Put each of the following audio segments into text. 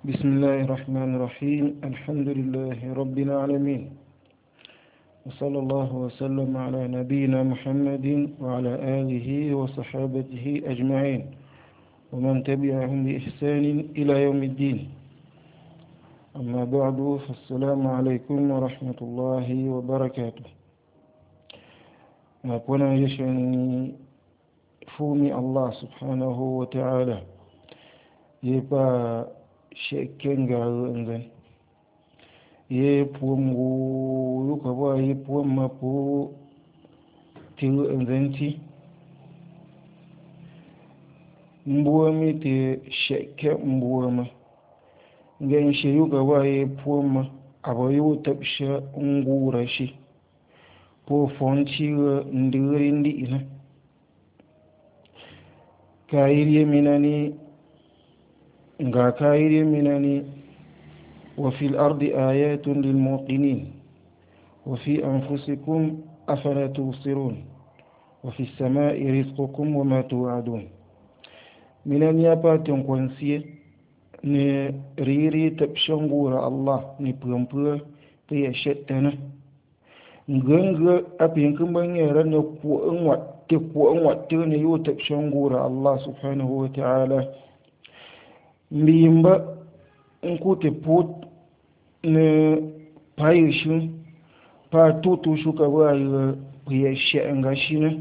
بسم الله الرحمن الرحيم الحمد لله رب العالمين وصلى الله وسلم على نبينا محمد وعلى آله وصحابته أجمعين ومن تبعهم بإحسان إلى يوم الدين أما بعد فالسلام عليكم ورحمة الله وبركاته أكونا يشعني فومي الله سبحانه وتعالى يبقى shekken garu ingan ye puongu yuka ba ye puon ma po tiru inganti mbuwa mi te shekke mbuwa ma ngan she yuka ba ye puon ma aba yu tabsha ngura shi po fonti ndiri ndi ina kayiri minani nga kayiri minani wa fil ardi ayatun lil muqinin wa fi anfusikum afala tubsirun wa fi samai rizqukum wa ma tu'adun minani apatin kwansiye ne riri tabshangura Allah ni pumpua pe ya shetana nganga apin kumban yaran ne ko an watte ne yo tabshangura Allah subhanahu wa ta'ala mbimba nkute put ne payishin pa tutu shuka bayi ya she'anga shine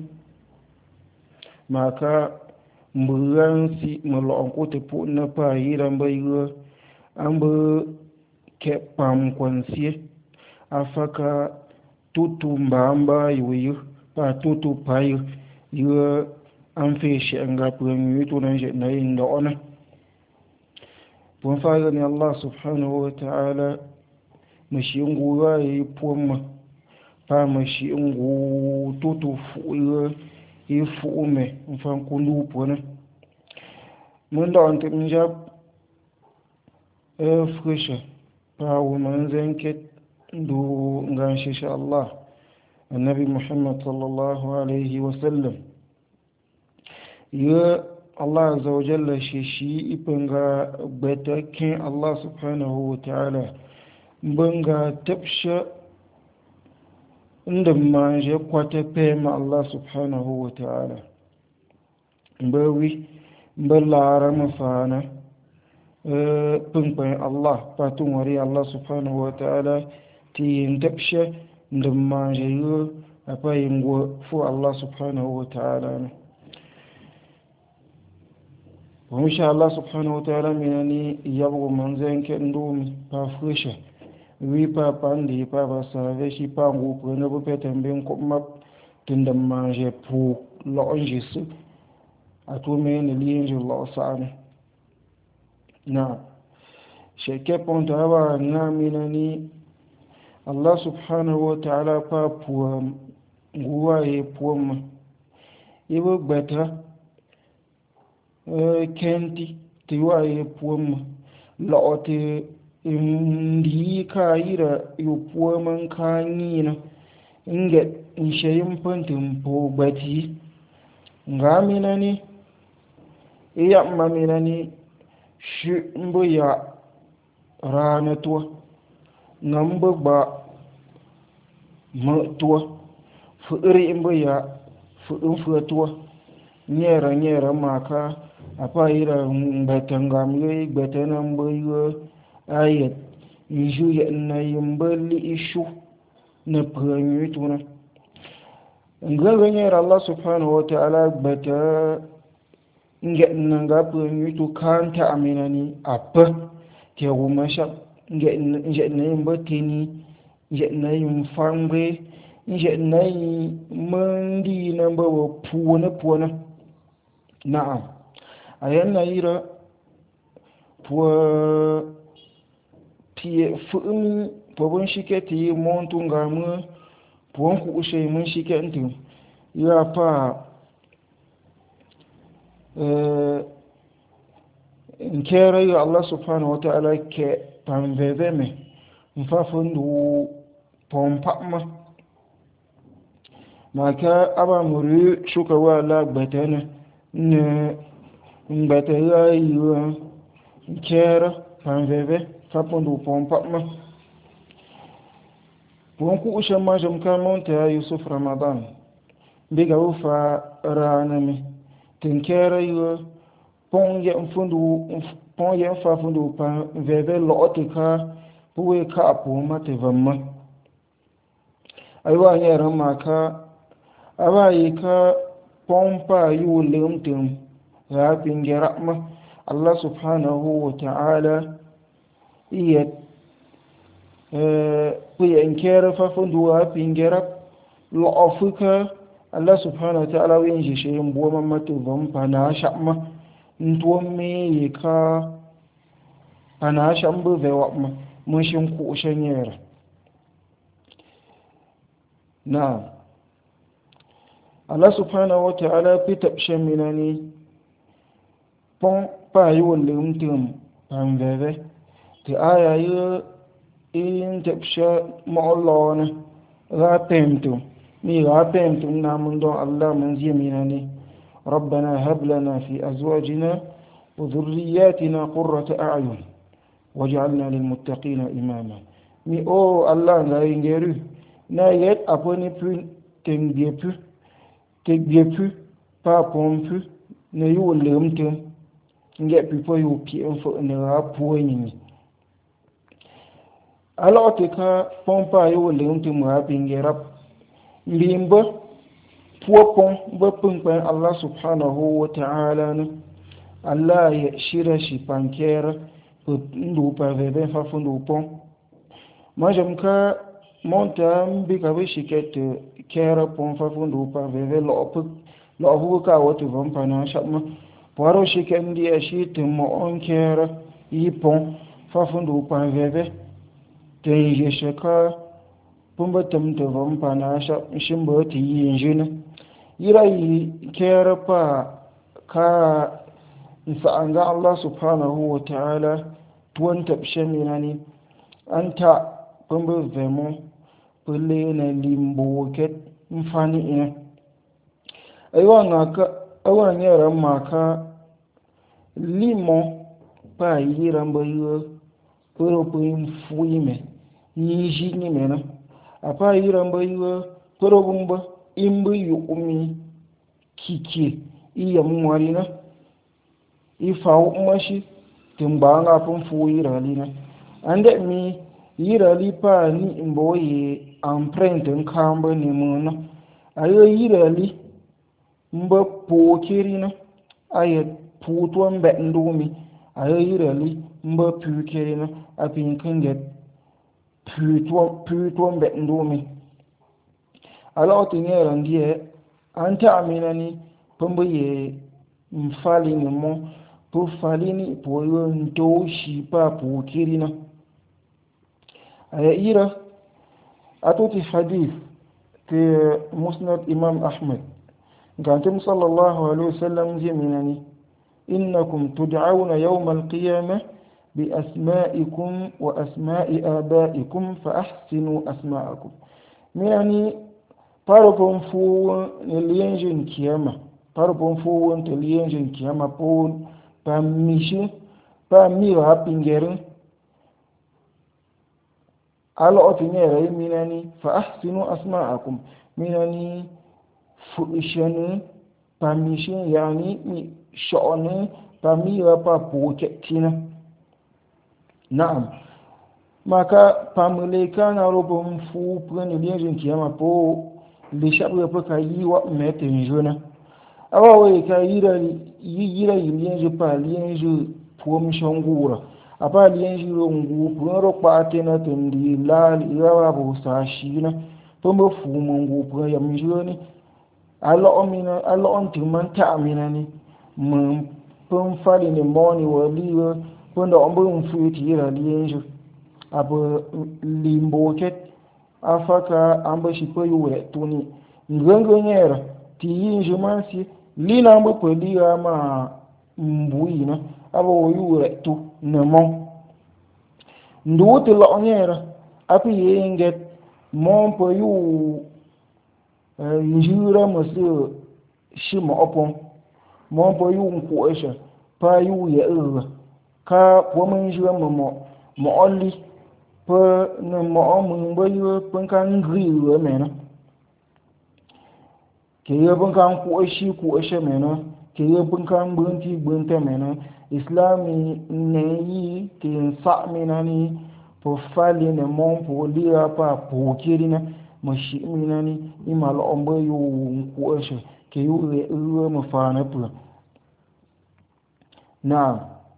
maka mburansi malo nkute put na payiran bayi ambu ke pam kwansie afaka tutu mbamba yuyu pa tutu payi yu amfe she'anga pun yutu na yin da ona Pumfagani Allah subhanahu wa ta'ala mashi ingu ya yi puwa pa mashi ingu tutu yi fu'ume mfan kulu puwa mun da wanta minjab frisha pa woman zanke do nganshisha Allah annabi Muhammad sallallahu alaihi wasallam ya Allah azza wa jalla shi ipanga betakin Allah subhanahu wa ta'ala banga tabsha inda manje kwata pema Allah subhanahu wa ta'ala mbawi mbalara mafana pungpa Allah patun wari Allah subhanahu wa ta'ala ti tabsha inda manje yo apa yingwa fu Allah subhanahu wa ta'ala وإن شاء الله سبحانه وتعالى منني يبغى منزين كندوم بافرشة ويبا باندي بابا سافيشي بانغو كنبو بيتنبين كمب تندم مانجي بو لونجيس أتومين لينجي الله سعنا نعم شكي بانتابا نامنني الله سبحانه وتعالى بابو غواي بوم يبغى بيتا kenti ti waye puwamma la'ote ndi kayira yu puwaman kanyina inga inshayin fantin po bati ngamina ni iya mamina ni shi mbo ya rana tuwa ngamba ba matuwa fu'iri mbo ya fu'in fu'atuwa nyera maka apa ira batangam yoy batanam boyo ayat iju ya na yimbali ishu na pranyu tuna ngaganya Allah subhanahu wa ta'ala bata nga pranyu tu kanta aminani apa ke wumasha nge na yimbatini nge na yimfangwe nge na mandi namba wa puwana na'am ayan yira pour tie fum pour shiketi montu ngamu pour ku ushe mun shikenti ya pa nkere ya Allah subhanahu wa ta'ala ke pamveveme mfafundu pompama maka aba muri shuka wala batana ne ngbata ya yiwa kera panveve fapundu pompama ponku ushama jamka monta Yusuf Ramadan biga ufa ranami tinkera yo ponye fafundu panveve lootika buwe ka poma te vamma aywa nyera maka abayi ka pompa yu limtum ya pingerama Allah subhanahu wa ta'ala iya kuyankera fafundu wa pingera lo'afuka Allah subhanahu wa ta'ala yin shi shayin buwa mamatu vampa na sha'ma ntuwan me ka ana shambu vewa mushin ku shanyera na Allah subhanahu wa ta'ala fitab shaminani pon pa yuwalum tum pamveve ti aya yu in tabsha ma'allona ga pemtum mi ga pemtum namun don Allah mun ziminani ربنا هب لنا في أزواجنا وذرياتنا قرة أعين وجعلنا للمتقين إماما mi o Allah nga ingeru na yet aponi pu tengbiepu pa pompu na yu lemtem nge pipo yu pi enfo ne ra pueni ala otika pompa yu lemtem ra pingerap limba puopon bapun Allah subhanahu wa ta'ala ne Allah ya shira shi pankera ndu pa veve fa fundu pon majam ka monta mbi ka be shiket kera pon fa fundu pa veve lo hu ka watu vampa na shamma poro shiken di ashit mo on kera ipon fa fundu pa veve te je shaka pumba tamta vampa na shimbo ti yinjina yirai kera pa ka fa'anga Allah subhanahu wa ta'ala tuwan tabshe minani anta pumba vemo pule na limbo ket mfani ina awa nyera maka limo pa yira mbayo puro pun fuime yiji ni mena apa yira mbayo puro bumba imbu yumi kike iya mwarina ifa umashi timbanga pun fu yiralina ande mi yirali pa ni imboye empreinte nkamba ni muna ayo yirali mba pokirina aye puto mbe ndumi ayo yirali mba pukirina apin kanget puto mbe ndumi ala otinyera ndiye anta aminani pumba ye mfali ni mo po falini po yo ndo shi pa po kirina aya ira atuti hadith te musnad imam ahmad gantum sallallahu alaihi wasallam jiminani innakum tud'auna yawm al-qiyamah bi asma'ikum wa asma'i abaikum fa ahsinu asma'akum minani parapon fu ne lienjin kiyama parapon fu ne lienjin kiyama pon pamishi pamira pingerin ala otinyere minani fa ahsinu asma'akum minani fuishanu pamishin yani mi shonu pamira pa poketina na'am maka pamuleka na robon fu prene lienjin kiyama po le shabu pa kayiwa meten jona awawe ka yira lienje pa lienje puom shongura apa lienje rongu puro patena tendi la irawa bo sashina pombo fumo ngu puro ya mjoni allo ontiman ta aminani mun pon fali ne moni waliwa pondo ombo mfuiti yira lienje abo limboket afaka ambo shipoyu tuni ngongo nyera ti yinje mansi lina mbo poliga ma mbuina abo yure tu nemo nduti lo nyera api yenget mon po yu njura masu shima opon mon po yu nkuesha pa yu ya ka women jiwa mo oli pe na mo mun bayo pen kan griwe mena ke yo pen kan ku shi mena ke yo pen kan bunti mena islami ne yi ke sa mena ni po fali ne mon po lira pa po kirina mashi mina ni imal ombo yo ku shi ke yo re mo fa na pu na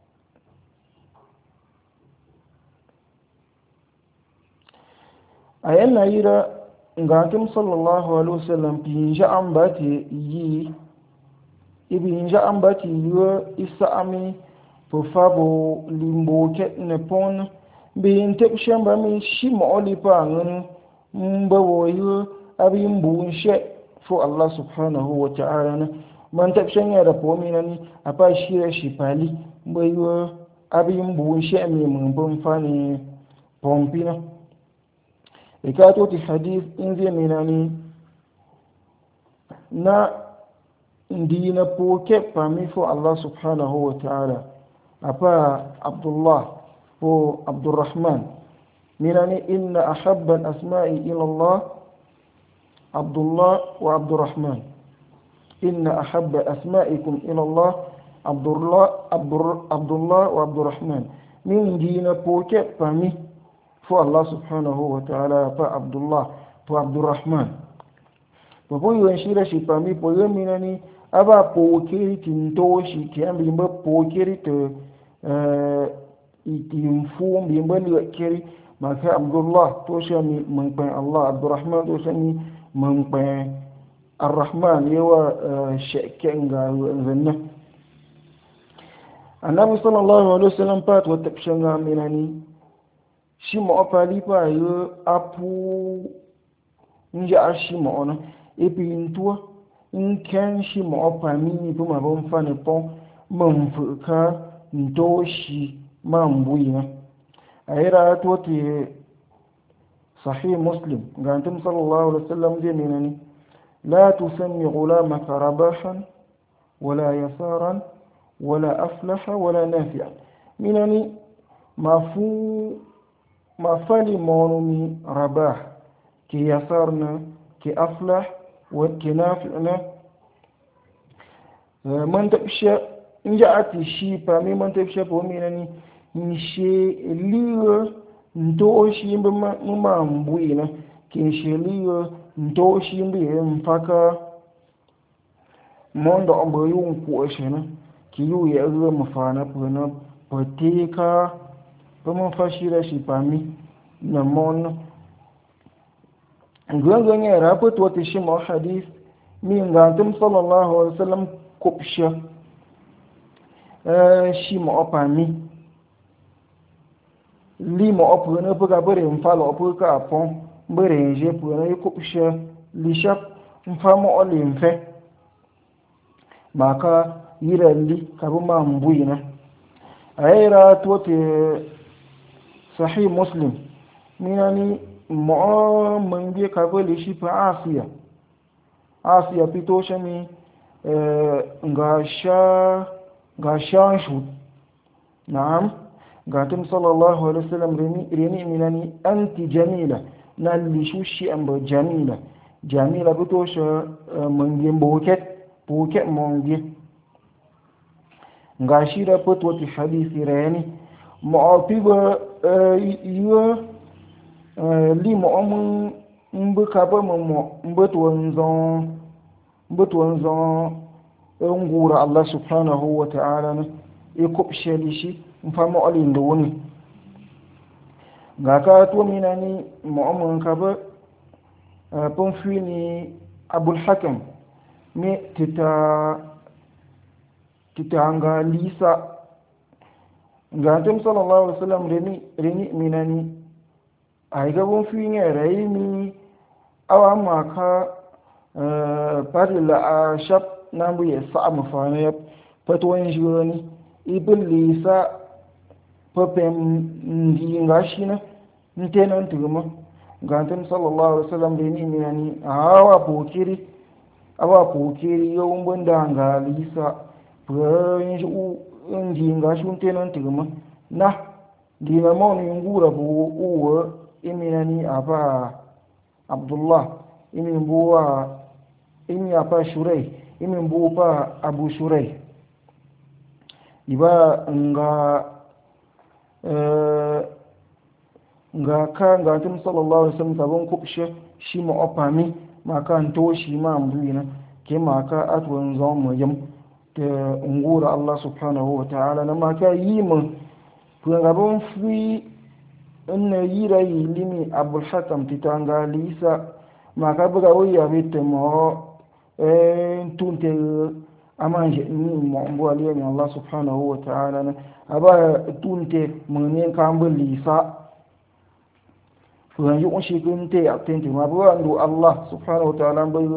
ayan na yira ngatim sallallahu alaihi wasallam pinja ambati yi ibinja ambati yo isa ami po fabo limbo ket ne pon bin tep shamba mi shi mo oli pa ngun mbawo yo abi mbu she fo Allah subhanahu wa ta'ala man tep shanya da po mi nani apa shira shi pali mbayo abi mbu she mi mun bon fani pompina ikato ti hadith inzi minani na ndina poke pami fo Allah subhanahu wa ta'ala apa Abdullah fo Abdurrahman minani inna ahabba al-asma'i ila Allah Abdullah wa Abdurrahman inna ahabba asma'ikum ila Allah Abdullah wa Abdurrahman min ndina poke pami fo Allah subhanahu wa ta'ala fa Abdullah to Abdurrahman to bo yon shira shi pami po yominani aba po kiri tinto shi kiambi mba po kiri to itimfu mba ni kiri maka Abdullah to shami mangpa Allah Abdurrahman to shami mangpa Ar-Rahman yawa shekenga zanna annabi sallallahu alaihi wasallam pat wa tabshanga minani shi ma'afali ba yi apu nji a shi ma'ana epi ntuwa nken shi ma'afali ni bu ma ban fani pon man fuka nto shi ma mbuyi na a yi rato te sahih muslim ga antum sallallahu alaihi wasallam zai nuna ni la tusammi gulamaka rabahan wala yasaran wala aflaha wala nafi'a minani mafali monumi rabah ki yasarna ki aflah wa ki nafi'na man tabsha inja ati shi pa mi man tabsha po mi nani ni she liyo ndo shi mma mbuina ki she liyo ndo shi mbi mpaka mondo ambo yun ku shena ki yu ya zo mafana puna potika kuma fashira shi fami na mon gwangon ya rapat wata shi ma hadith min gantum sallallahu alaihi wasallam kubsha shi ma opami li ma opu na buga bare mfalo opu ka apon bare nje pu na kubsha li shap mfamo oli mfe maka yirali kabuma mbuina ayira tote sahih muslim minani mo mangi kabali shi fa asiya pito shami ga shu na'am gatum sallallahu alaihi wasallam rini minani anti jamila na lishushi amba jamila pito sha mangi boket mangi ga shi da pito ti hadisi rani ma'afiba yiwa li ma'amun mbuka ba mbutuwan zon ngura Allah subhanahu wa ta'ala na ikubshe li shi mfama olin da wani ga ka to mina ni ma'amun ka ba ponfi ni abul hakam me tita anga lisa ga antum sallallahu alaihi wasallam reni minani ai gabon fi ne rai mi awa maka parila a shap na bu ya sa mafana ya fatwan jurani ibn lisa papem ngi ngashi na ntenan tuguma ga antum sallallahu alaihi wasallam reni minani awa pokiri yawun banda ga lisa ndinga shunte nan tigma na dina mawni ngura bu uwa iminani aba Abdullah imin buwa imi apa Shurai imin buwa Abu Shurai iba nga ka nga tim sallallahu alaihi wasallam tabon kubshe shi ma opami ma kan to shi ma ambuina ke ma ka atwan zon mu yam te ngura Allah subhanahu wa ta'ala na ma ka yi mu ku nga bon fi inna yira yilimi Abul Hakam titanga lisa ma ka buga waya bitte mo tunte amanje ni mo mbo aliya ni Allah subhanahu wa ta'ala na aba tunte mun ne kan bu lisa fuhan yi kunshi kunte a tente ma bu andu Allah subhanahu wa ta'ala bai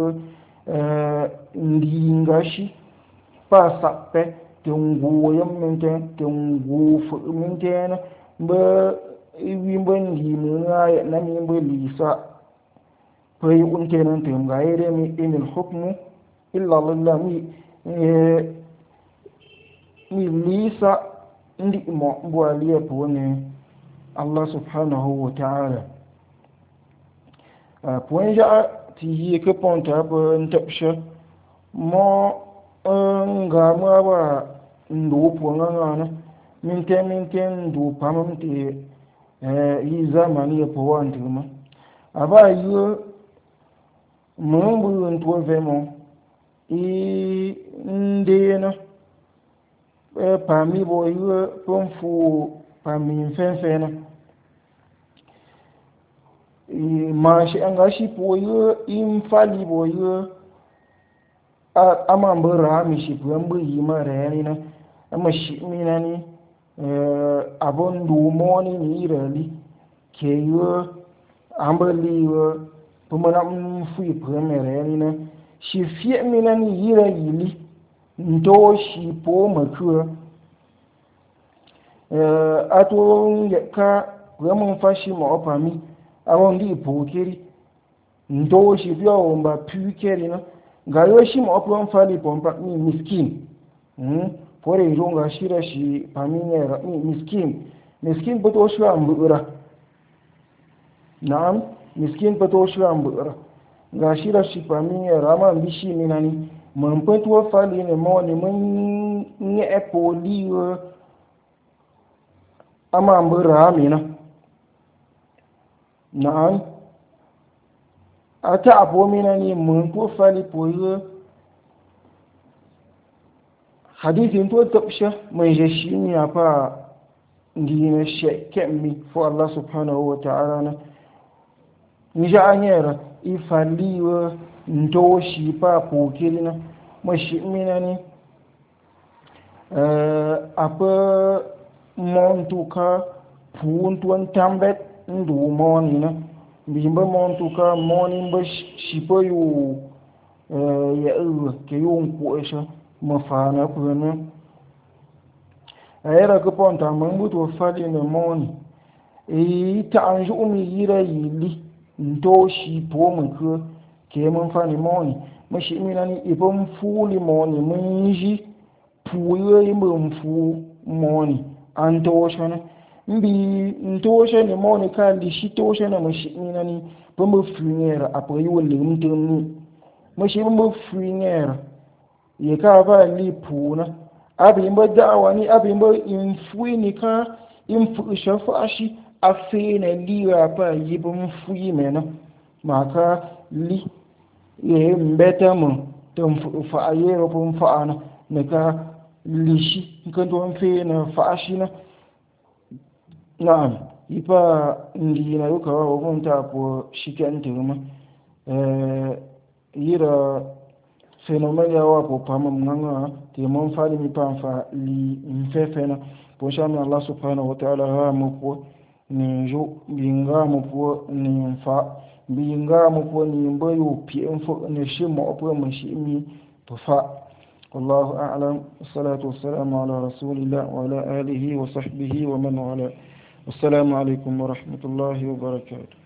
ndinga shi pa sappe tungu yammente tungu fumente na ba iwi bandi mun ya na mi ba lisa fa yi kunte nan te ga yere mi inil hukmu illa lillah mi lisa ndi mo bu aliya po ne Allah subhanahu wa ta'ala point ja ti yi ke ponta ba ntapsha mo nga ma ba ndo po nga na minte ndo pamamte yi zamani ya po wanti ma aba yi mun bu nto vemo i ndena pami bo yi pomfu pami fenfena ma shi an gashi boye in fali boye ama mbara mi shi buwan buyi ma rayani na ama shi mina ni abon dumoni ni irali ke yo ambali yo pumana mfui buwan rayani na shi fi mina ni irali ndo shi po makuwa ato ka buwan fashi ma opami awon di pokeri ndo shi biya wamba pukeri na ga yo shi ma opon fali pompa mi miskin pore ronga shira shi paminyera mi miskin bato shi ambura na'am miskin bato shi ambura ga shira shi paminyera ma bishi minani mun peto fali ne mo ni mun ni epoli ama ambura amina na'am ata abomina ni mun ko fali poyo hadithin to tabsha mai jashi ni afa ndina shekemi fo Allah subhanahu wa ta'ala na nija anyera ifali wa ndo shi pa pokirina mashi mina ni apa montuka puntuan tambet ndu moni na bimba montuka moni ba shipo yu ya ke yun ko esha mafana kuna ayera ko ponta mambuto fali ne moni ta anju umi yira yili ndo shipo mun ko ke mun fani moni mashi mina ni ibon fuli moni mun ji puyo mun fu moni an to shana mbi ntoshe ni moni kandi shi toshe na mashi ina ni bambu funyera apo yi wole mtuni mashi bambu funyera ye ka ba li puna abi mba da'wa ni abi mba infuni ka infu shafa shi afena liwa pa yi bambu fuyi mena maka li ye mbeta mo tum fa ayero bum fa ana naka lishi nkanto mfena fa ashina na'am ipa ndi na yuka wa wunta po shiken tiruma yira phénomène ya wa po pama mnganga te mon fali mi panfa li mfefena po shami Allah subhanahu wa ta'ala ha mo po ni jo binga mo po ni mfa binga mo po ni mbayo pi info ne shimo po mo shimi to fa wallahu a'lam salatu wassalamu ala rasulillah wa ala alihi wa sahbihi wa man wala. السلام عليكم ورحمة الله وبركاته.